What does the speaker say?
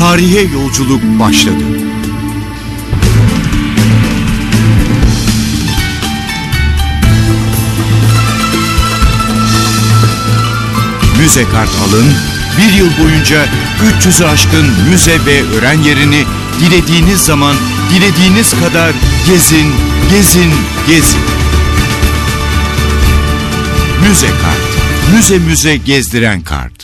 tarihe yolculuk başladı. Müze kart alın, bir yıl boyunca 300'ü aşkın müze ve öğren yerini dilediğiniz zaman, dilediğiniz kadar gezin, gezin, gezin. Müze kart, müze gezdiren kart.